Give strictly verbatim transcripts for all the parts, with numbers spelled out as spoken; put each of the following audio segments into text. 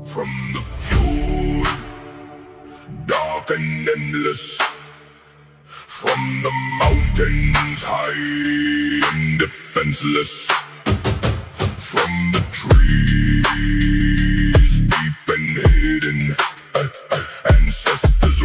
From the fjord, dark and endless, from the mountains high and defenseless, from the trees deep and hidden, uh, uh, ancestors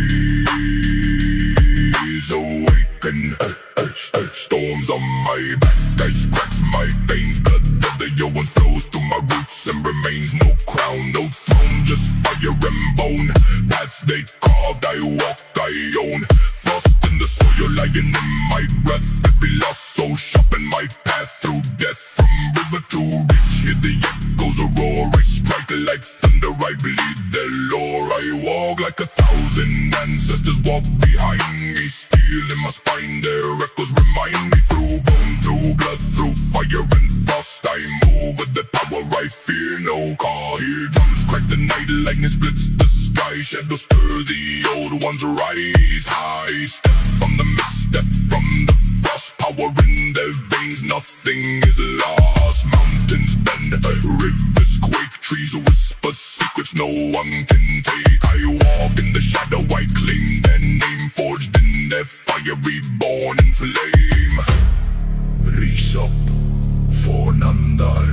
rise, awaken, uh, uh, uh, storms on my back, ice cracks my veins, blood of the year one flows through my roots and remains. No crown, no throne, just fire and bone. Paths they carved, I walk, I own. Frost in the soil, lying in my breath. Every lost soul sharpen my path through death. From river to ridge, hear the echoes roar. I strike like thunder, I bleed their lore. I walk like a thousand ancestors walk behind me. Steel in my spine, their echoes remind me. Through bone, through blood, through fire and frost, I move with the power I fear no call. Hear drums crack the night, lightning splits the sky. Shadows stir, the old ones rise high. Step from the mist, step from the frost. Power in their veins, nothing is lost. Mountains bend, rivers quake. Trees whisper secrets no one can take. I walk in the shadow, I claim their name. Forged in their fire, reborn in flame. Rise up, Fornandar.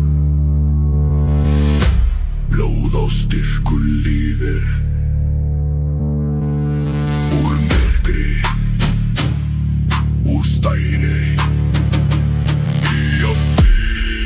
Blóð og styrkur lífir úr myrkri, úr steini í ásti.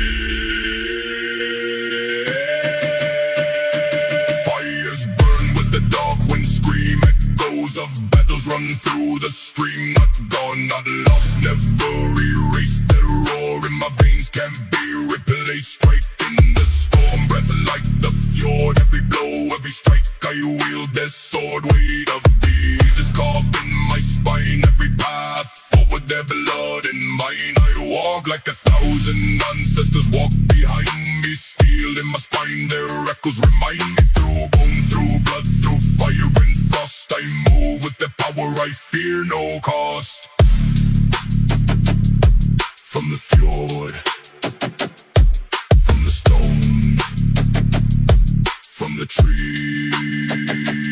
Fires burn with the dark wind scream. Echoes of battles run through the stream. Not gone, not lost, never erased. The roar in my veins can't be replaced. Straight in the storm, breath like the fjord. Every blow, every strike, I wield their sword. Weight of the ages carved in my spine. Every path forward, their blood in mine. I walk like a thousand ancestors walk behind me. Steel in my spine, their echoes remind me. Through bone, through blood, through fire and frost, I move with the power I fear no cost. From the fjord, from the stone, from the tree.